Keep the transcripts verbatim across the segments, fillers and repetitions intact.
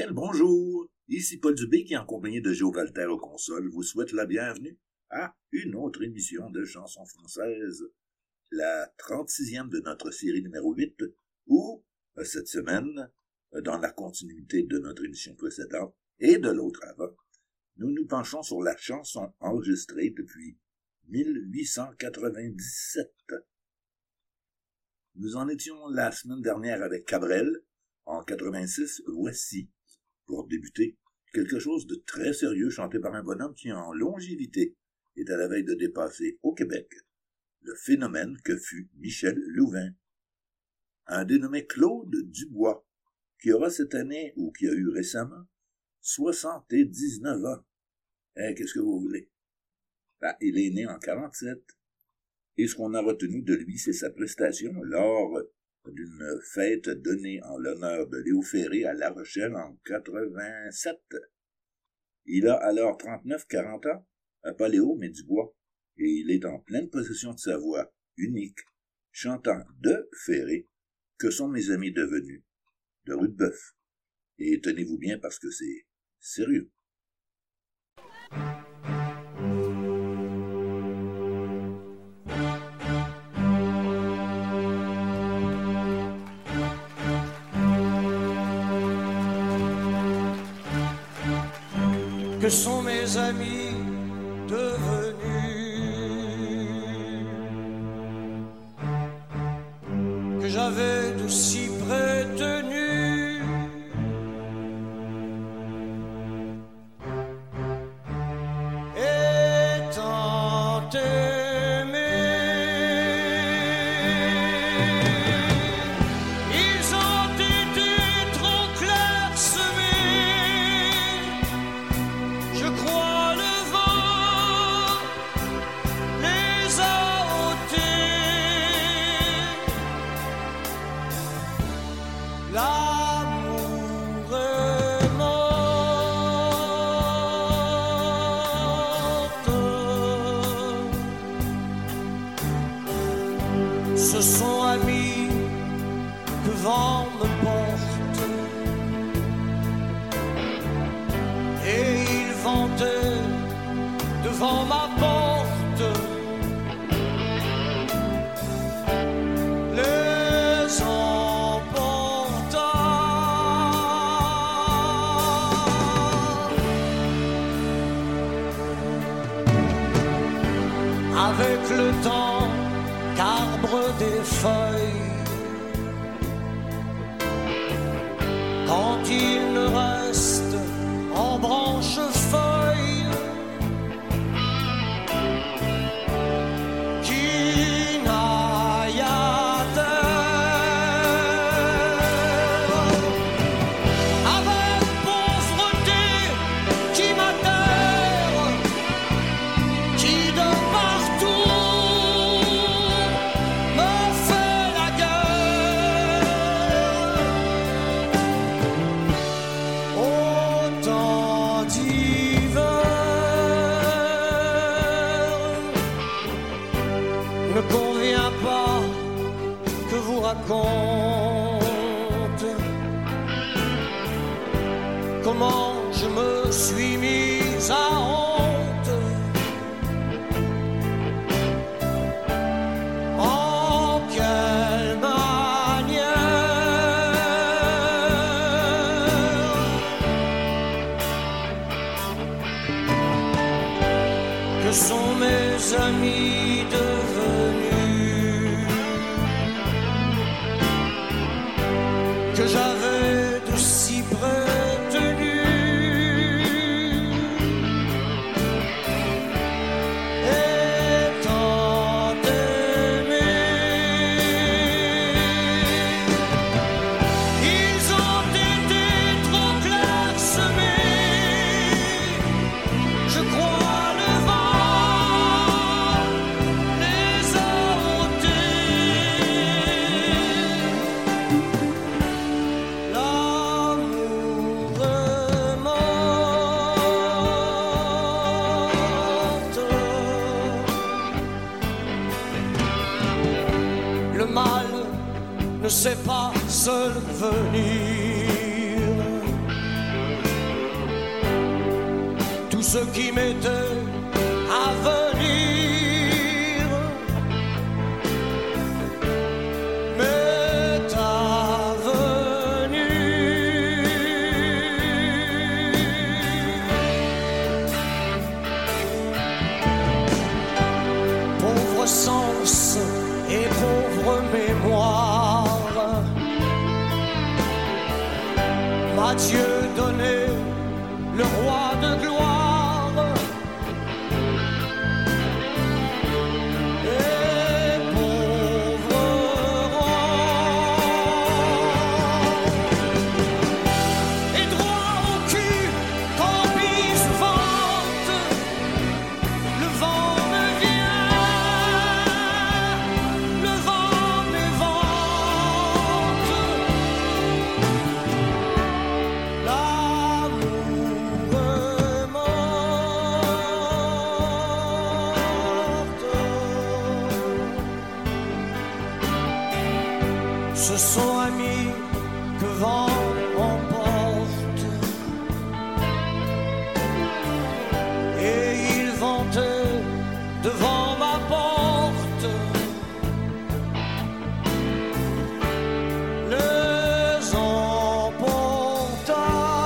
Bien le bonjour, ici Paul Dubé qui, en compagnie de Joe Walter aux consoles, vous souhaite la bienvenue à une autre émission de chansons françaises, la trente-sixième de notre série numéro huit, où, cette semaine, dans la continuité de notre émission précédente et de l'autre avant, nous nous penchons sur la chanson enregistrée depuis mille huit cent quatre-vingt-dix-sept. Nous en étions la semaine dernière avec Cabrel. En quatre-vingt-six, voici, pour débuter, quelque chose de très sérieux chanté par un bonhomme qui, en longévité, est à la veille de dépasser au Québec le phénomène que fut Michel Louvain. Un dénommé Claude Dubois, qui aura cette année, ou qui a eu récemment, soixante-dix-neuf ans. Eh, qu'est-ce que vous voulez? Ben, il est né en quarante-sept. Et ce qu'on a retenu de lui, c'est sa prestation lors d'une fête donnée en l'honneur de Léo Ferré à La Rochelle en quatre-vingt-sept. Il a alors trente-neuf quarante ans, pas Léo, mais Dubois, et il est en pleine possession de sa voix unique, chantant de Ferré, que sont mes amis devenus, de Rudebeuf. Et tenez-vous bien parce que c'est sérieux. Que sont mes amis devenus? Que j'avais d'aussi près tenus? Et tant aimés, ils ont été trop clairsemés. Je crois le vent les a ôtés. L'amour est morte. Ce sont amis que vent me porte. Et il ventait devant ma porte. Les emporta. Avec le temps qu'arbre des feuilles, quand il ne reste en branche feuille qui n'aille à terre, avec pauvreté qui m'atterre, qui de partout me fait la guerre. Autant d'hiver ne convient pas que vous raconte comment je me suis mis à honte. En quelle manière? Que sont mes amis devenus? Que j'avais de si près tenus. Et tant aimés, ils ont été trop clairsemés. Je crois le vent les a ôtés. L'amour est morte. Le mal ne sait pas seul venir. ce qui m'était à venir m'est avenu. Pauvre sens et pauvre mémoire, m'a Dieu donné le roi de gloire, et pauvre rang, et droit au cul quand bise vente, le vent me vient, le vent m'évente, l'amour est morte. Ce sont amis que vent emporte, et ils vantaient devant ma porte les emporta.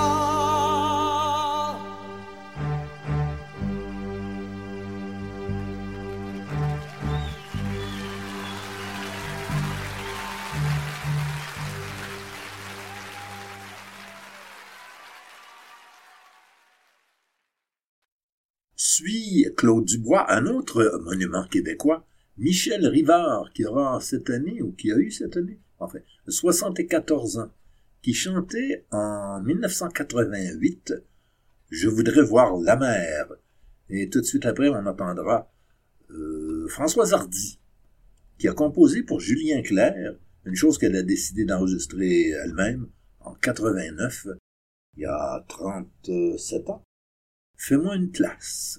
Suit Claude Dubois, un autre monument québécois, Michel Rivard, qui aura cette année, ou qui a eu cette année, enfin, soixante-quatorze ans, qui chantait en mille neuf cent quatre-vingt-huit « Je voudrais voir la mer ». Et tout de suite après, on entendra euh, Françoise Hardy, qui a composé pour Julien Clerc, une chose qu'elle a décidé d'enregistrer elle-même en quatre-vingt-neuf, il y a trente-sept ans. Fais-moi une place.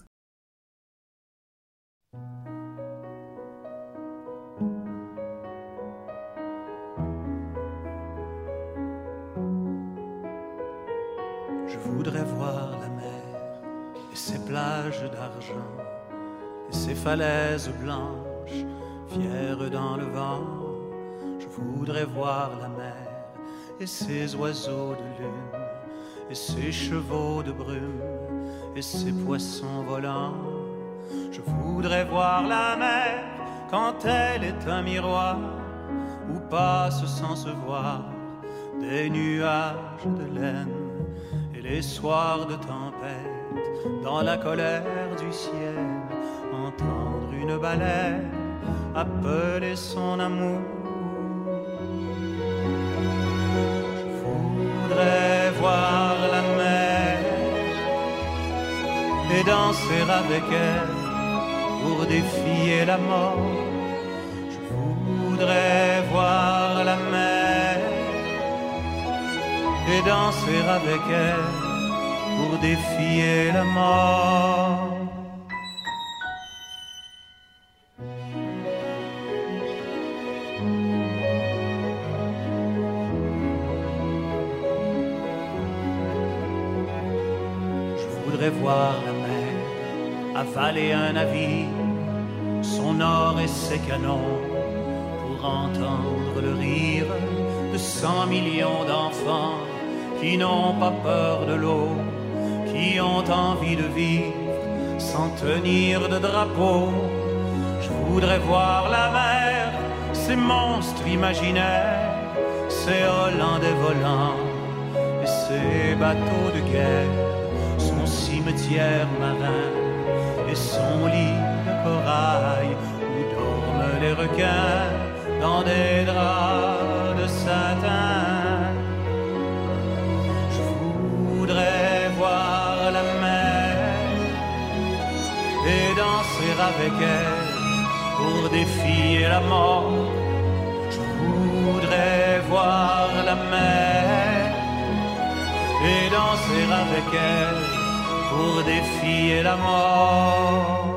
Je voudrais voir la mer et ses plages d'argent et ses falaises blanches, fières dans le vent. Je voudrais voir la mer et ses oiseaux de lune et ses chevaux de brume et ses poissons volants. Je voudrais voir la mer quand elle est un miroir où passent sans se voir des nuages de laine, et les soirs de tempête dans la colère du ciel entendre une baleine appeler son amour. Je voudrais voir la mer et danser avec elle pour défier la mort. Je voudrais voir la mer et danser avec elle pour défier la mort. Je voudrais voir la mer avaler un navire, son or et ses canons, pour entendre le rire de cent millions d'enfants qui n'ont pas peur de l'eau, qui ont envie de vivre sans tenir de drapeau. Je voudrais voir la mer, ces monstres imaginaires, ces Hollandais volants et ces bateaux de guerre, son cimetière marin et son lit de corail où dorment les requins dans des draps de satin. Je voudrais voir la mer et danser avec elle pour défier la mort. Je voudrais voir la mer et danser avec elle pour défier la mort.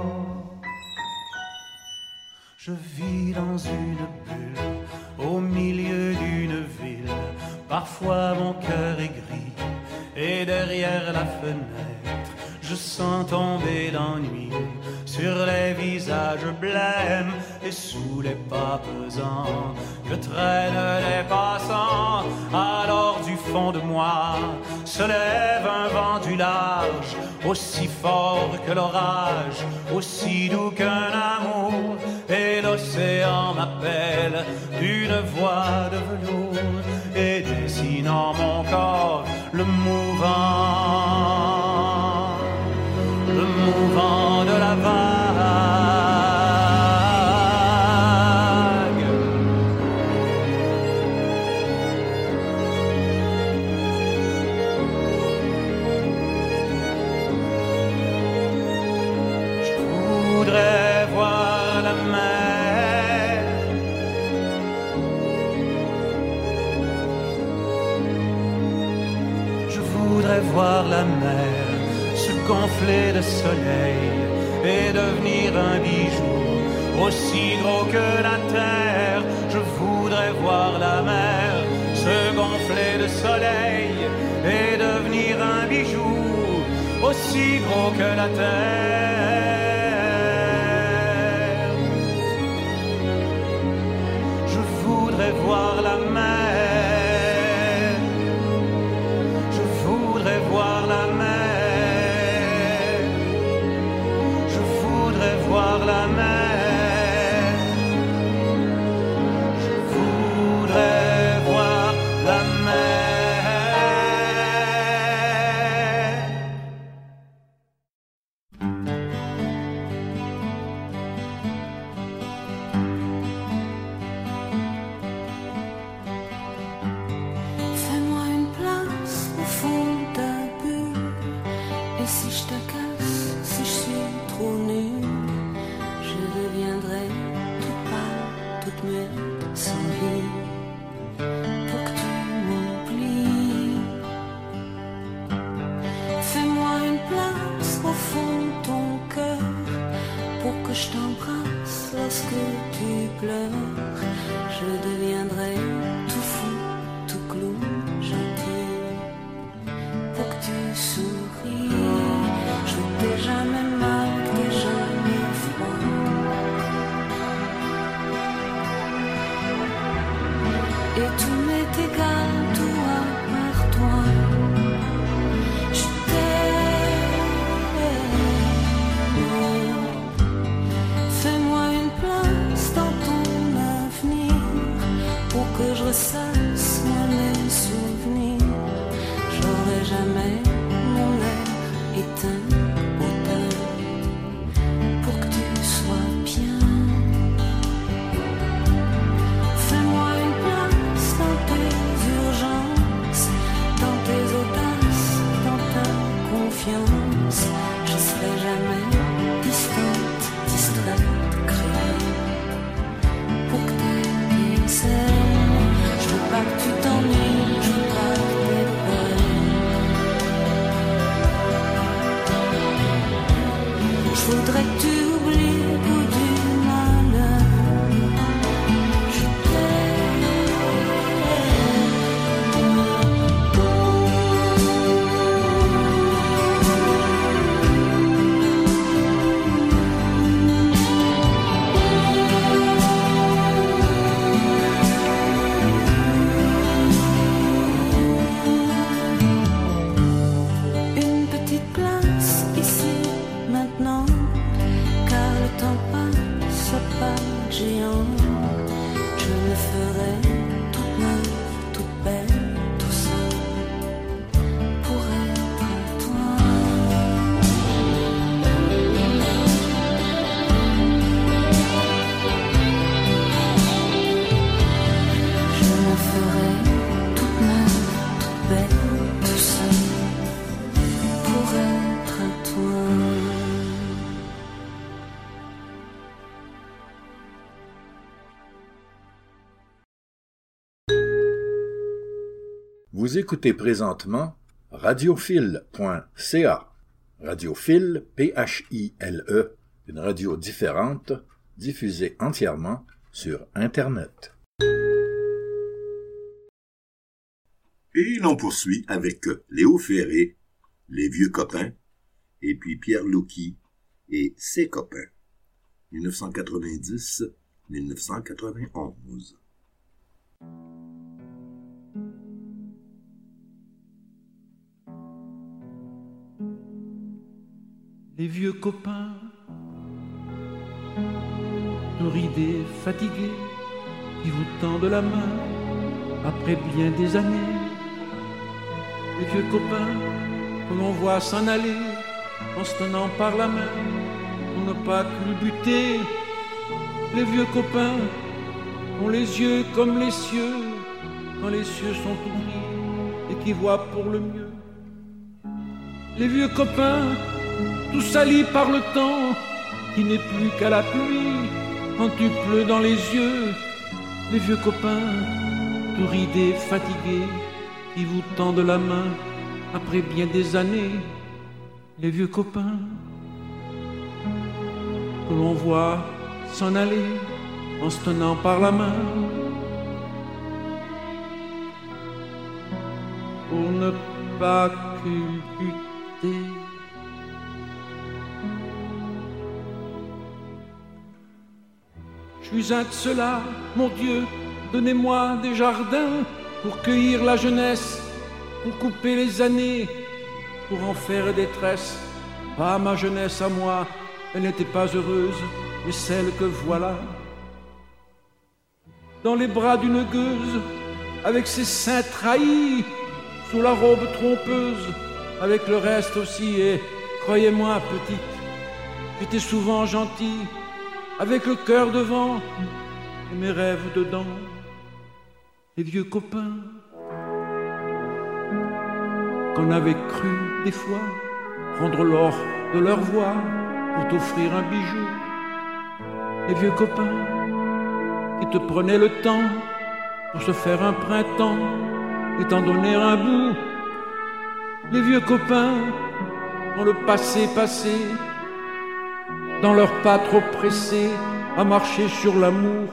Je vis dans une bulle au milieu d'une ville. Parfois mon cœur est gris et derrière la fenêtre Je sens tomber l'ennui sur les visages blêmes et sous les pas pesants que traînent les passants. Alors du fond de moi se lève un vent du large, aussi fort que l'orage, aussi doux qu'un amour. Et l'océan m'appelle d'une voix de velours et dessinant mon corps le mouvant, le mouvant de la vague. Je voudrais voir la mer, je voudrais voir la mer se gonfler de soleil et devenir un bijou aussi gros que la terre. Je voudrais voir la mer se gonfler de soleil et devenir un bijou aussi gros que la terre. Je voudrais voir la mer, je voudrais voir la mer. Voir la mer, je voudrais voir la mer. Fais-moi une place au fond ta bulle, et si je te casse, si je suis trop nulle, je deviendrai toute pâle, toute muette, sans vie, pour que tu m'oublies. Fais-moi une place au fond de ton cœur, pour que je t'embrasse lorsque tu pleures. Je deviendrai tout fou, tout clown, gentil, pour que tu souris. Je t'ai jamais mal, t'ai jamais froid. Et tout m'est égal, tout à part toi. Je t'aime. Fais-moi une place dans ton avenir, pour que je ressasse moi mes souvenirs. J'aurai jamais mon air éteint, auteur, pour que tu sois bien. Fais-moi une place dans tes urgences, dans tes audaces, dans ta confiance. Je serai jamais distante, distraite, cruelle, pour que t'aies celle. Je veux pas que tu t'ennuies, je veux pas que t'aies peur. Je voudrais que tu oublies le goût du malheur. Je Une petite place ici, maintenant, car le temps passe à pas géant. Je me ferai toute neuve, toute belle, tout seul, pour être à toi. Je me ferai toute neuve, toute belle, tout seul, pour être à toi. Vous écoutez présentement radiophile point c a. Radiophile, P H I L E, une radio différente, diffusée entièrement sur Internet. Et l'on poursuit avec Léo Ferré, Les vieux copains, et puis Pierre Louki et ses copains. dix-neuf cent quatre-vingt-dix à dix-neuf cent quatre-vingt-onze. Les vieux copains, tout ridés, fatigués, qui vous tendent la main après bien des années. Les vieux copains que l'on voit s'en aller en se tenant par la main pour ne pas culbuter. Les vieux copains ont les yeux comme les cieux quand les cieux sont oubliés et qui voient pour le mieux. Les vieux copains tout salis par le temps qui n'est plus qu'à la pluie quand tu pleut dans les yeux. Les vieux copains tout ridés, fatigués, qui vous tendent la main après bien des années. Les vieux copains que l'on voit s'en aller en se tenant par la main pour ne pas culbuter. Je suis un de ceux-là, mon Dieu, donnez-moi des jardins pour cueillir la jeunesse, pour couper les années, pour en faire des tresses. Pas ma jeunesse à moi, elle n'était pas heureuse, mais celle que voilà. Dans les bras d'une gueuse, avec ses seins trahis, sous la robe trompeuse, avec le reste aussi, et croyez-moi, petite, j'étais souvent gentil, avec le cœur devant et mes rêves dedans. Les vieux copains qu'on avait cru des fois prendre l'or de leur voix pour t'offrir un bijou. Les vieux copains qui te prenaient le temps pour se faire un printemps et t'en donner un bout. Les vieux copains ont le passé passé dans leur pas trop pressés à marcher sur l'amour.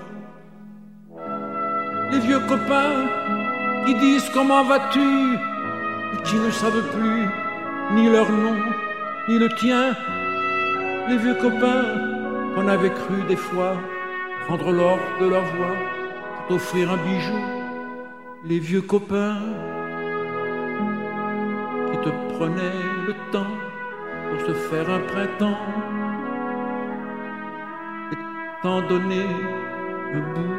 Les vieux copains qui disent comment vas-tu et qui ne savent plus ni leur nom ni le tien. Les vieux copains qu'on avait cru des fois prendre l'or de leur voix pour t'offrir un bijou. Les vieux copains qui te prenaient le temps pour se faire un printemps et t'en donner un bout.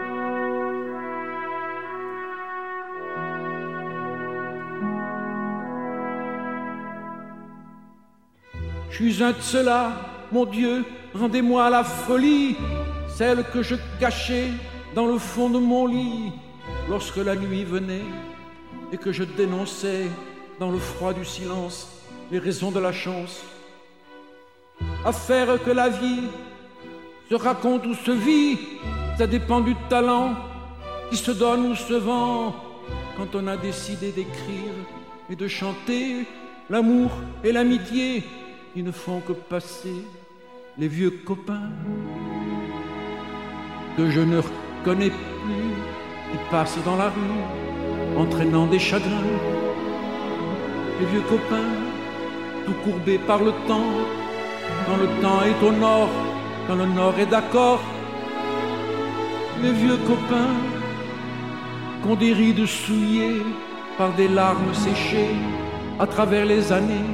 Je suis un de ceux-là, mon Dieu, rendez-moi la folie, celle que je cachais dans le fond de mon lit lorsque la nuit venait et que je dénonçais dans le froid du silence les raisons de la chance. À faire que la vie se raconte ou se vit, ça dépend du talent qui se donne ou se vend. Quand on a décidé d'écrire et de chanter l'amour et l'amitié qui ne font que passer. Les vieux copains que je ne reconnais plus, qui passent dans la rue entraînant des chagrins. Les vieux copains tout courbés par le temps, quand le temps est au nord, quand le nord est d'accord. Les vieux copains qu'ont des rides souillées par des larmes séchées à travers les années.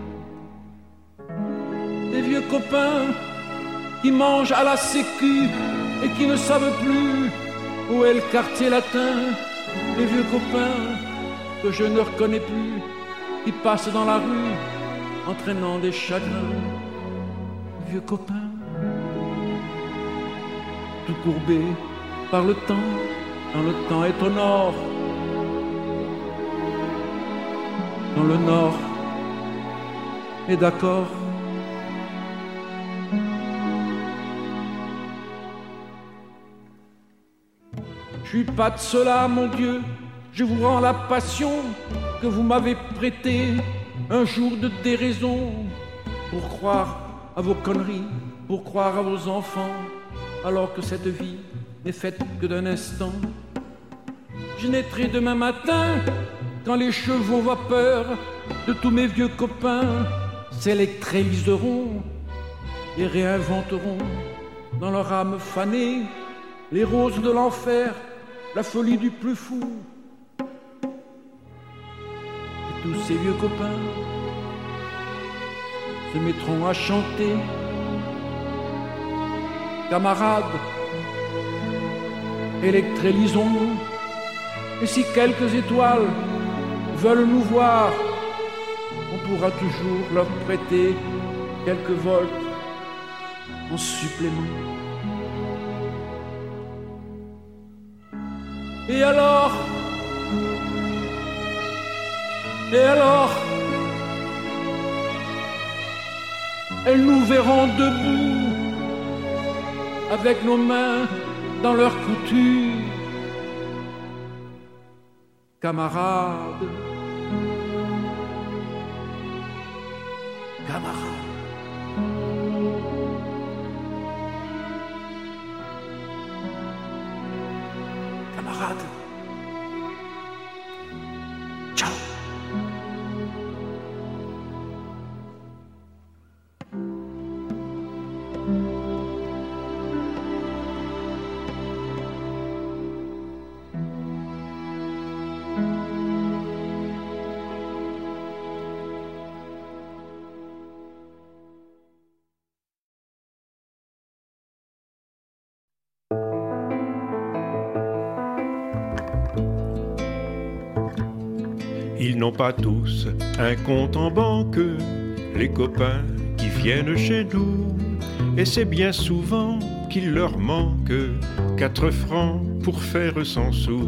Les vieux copains qui mangent à la sécu et qui ne savent plus où est le quartier latin. Les vieux copains que je ne reconnais plus, qui passent dans la rue entraînant des chagrins. Les vieux copains tout courbés par le temps, quand le temps est au nord, quand le nord est d'accord. Je suis pas de cela, mon Dieu, je vous rends la passion que vous m'avez prêtée un jour de déraison, pour croire à vos conneries, pour croire à vos enfants, alors que cette vie n'est faite que d'un instant. Je naîtrai demain matin, quand les chevaux vapeurs de tous mes vieux copains s'électriseront et réinventeront dans leur âme fanée les roses de l'enfer, la folie du plus fou. Et tous ces vieux copains se mettront à chanter. Camarades, électrolysons-nous, et si quelques étoiles veulent nous voir, on pourra toujours leur prêter quelques volts en supplément. Et alors, et alors, elles nous verront debout, avec nos mains dans leur couture. Camarades, camarades, camarades, ciao. Ils n'ont pas tous un compte en banque, les copains qui viennent chez nous. Et c'est bien souvent qu'il leur manque quatre francs pour faire cent sous.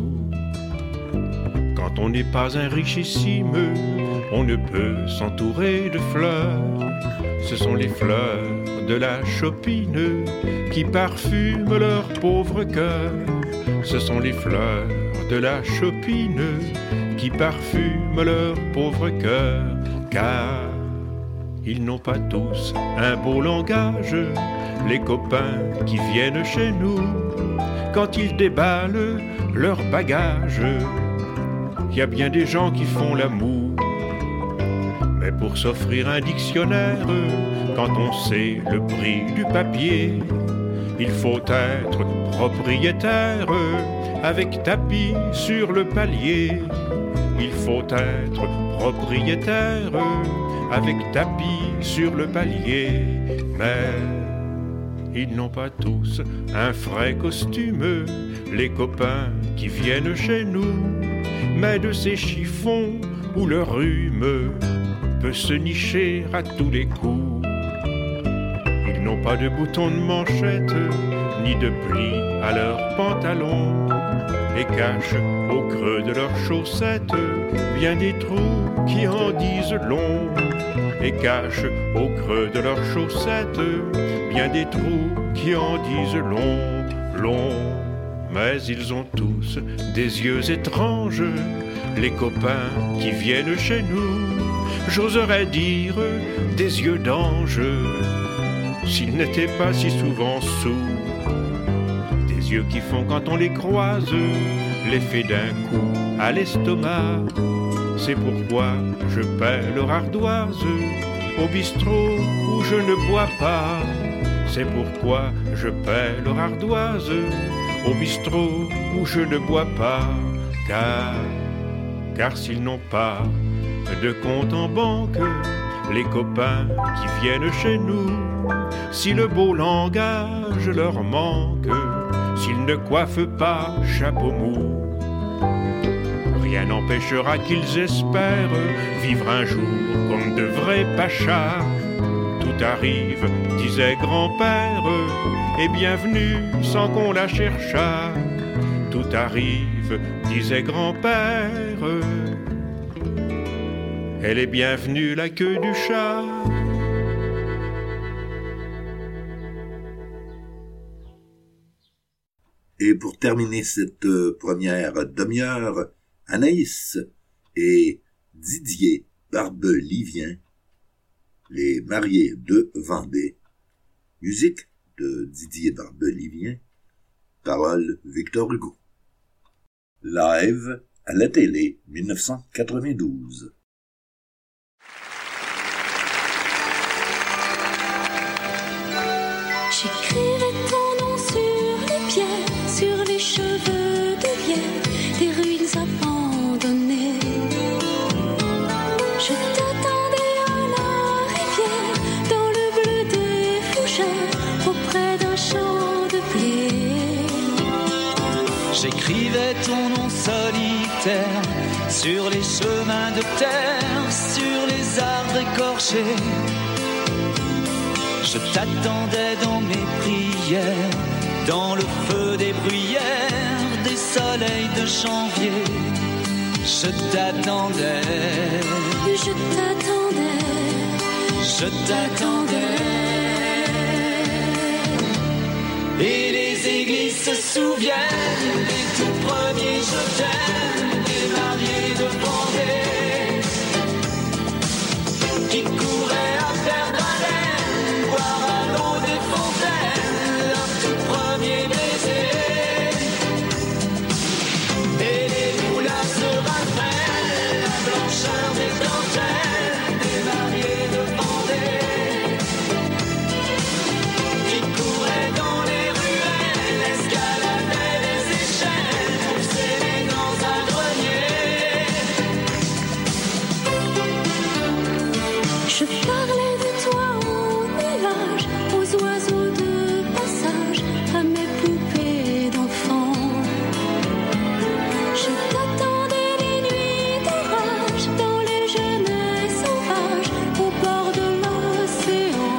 Quand on n'est pas un richissime, on ne peut s'entourer de fleurs. Ce sont les fleurs de la chopine qui parfument leur pauvre cœur. Ce sont les fleurs de la chopine qui parfument leur pauvre cœur, car ils n'ont pas tous un beau langage, les copains qui viennent chez nous. Quand ils déballent leur bagage, il y a bien des gens qui font l'amour. Mais pour s'offrir un dictionnaire, quand on sait le prix du papier, il faut être propriétaire avec tapis sur le palier. Il faut être propriétaire avec tapis sur le palier. Mais ils n'ont pas tous un frais costume, les copains qui viennent chez nous. Mais de ces chiffons où le rhume peut se nicher à tous les coups. Ils n'ont pas de boutons de manchette, ni de plis à leurs pantalons, et cachent au creux de leurs chaussettes bien des trous qui en disent long. Et cachent au creux de leurs chaussettes bien des trous qui en disent long, long. Mais ils ont tous des yeux étranges, les copains qui viennent chez nous. J'oserais dire des yeux d'ange, s'ils n'étaient pas si souvent sourds. Des yeux qui font quand on les croise l'effet d'un coup à l'estomac. C'est pourquoi je paie leur ardoise au bistrot où je ne bois pas. C'est pourquoi je paie leur ardoise au bistrot où je ne bois pas. Car, car s'ils n'ont pas de compte en banque, les copains qui viennent chez nous, si le beau langage leur manque, s'ils ne coiffent pas chapeau mou, rien n'empêchera qu'ils espèrent vivre un jour comme de vrais pachas. Tout arrive, disait grand-père, et bienvenue sans qu'on la cherchât. Tout arrive, disait grand-père, elle est bienvenue la queue du chat. Et pour terminer cette première demi-heure, Anaïs et Didier Barbelivien, les mariés de Vendée. Musique de Didier Barbelivien, paroles Victor Hugo. Live à la télé, dix-neuf cent quatre-vingt-douze. J'écrivais ton nom sur les pierres, sur les cheveux de vierre, des ruines abandonnées. Je t'attendais à la rivière, dans le bleu des fougères, auprès d'un champ de blé. J'écrivais ton nom solitaire sur les chemins de terre, sur les arbres écorchés. Je t'attendais dans mes prières, dans le feu des bruyères, des soleils de janvier. Je t'attendais, je t'attendais, je t'attendais. Et les églises se souviennent des tout premiers je t'aime, des mariés de Vendée qui couraient à perdre haleine, boire à l'eau des fontaines leur tout premier baiser. Et les moulins se rappellent la blancheur des dentelles des mariés de Vendée qui couraient dans les ruelles, escaladaient les échelles pour s'aimer dans un grenier. Je parlais de toi aux nuages, aux oiseaux de passage, à mes poupées d'enfants. Je t'attendais les nuits d'orage, dans les genêts sauvages, au bord de l'océan.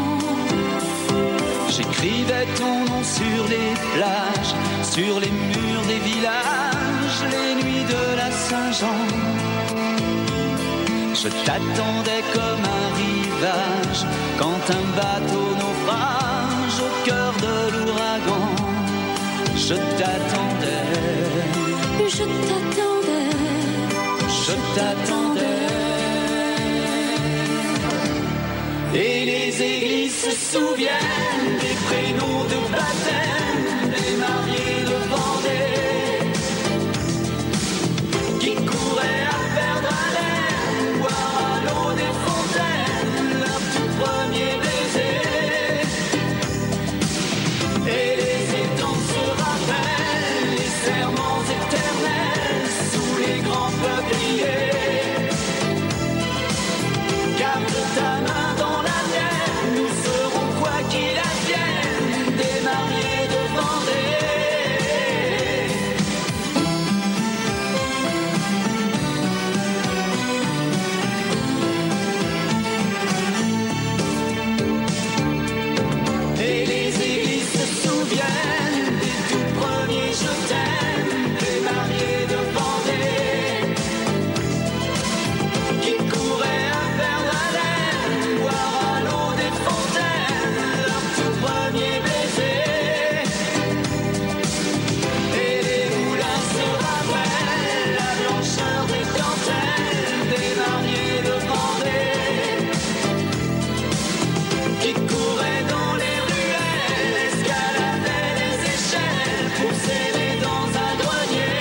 J'écrivais ton nom sur les plages, sur les murs des villages, les nuits de la Saint-Jean. Je t'attendais comme un rivage, quand un bateau naufrage au cœur de l'ouragan. Je t'attendais, Je t'attendais, je t'attendais. Et les églises se souviennent des prénoms de baptême des mariés de Vendée qui couraient à perdre haleine, boire à l'eau des fontaines leur tout premier baiser. Et les étangs se rappellent les serments éternels sous les grands peupliers. Garde ta main dans la mienne, nous serons quoi qu'il advienne des mariés de Vendée. Et les églises se souviennent des tout premiers je t'aime, des mariés de Vendée qui couraient à perdre haleine, boire à l'eau des fontaines leur tout premier baiser. Et les moulins se rappellent la blancheur des dentelles des mariés de Vendée qui couraient dans les ruelles, escaladaient les échelles pour s'aimer dans un grenier.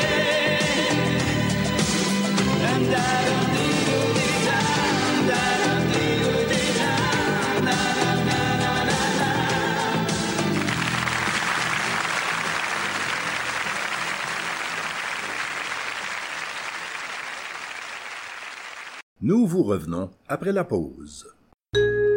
Nous vous revenons après la pause.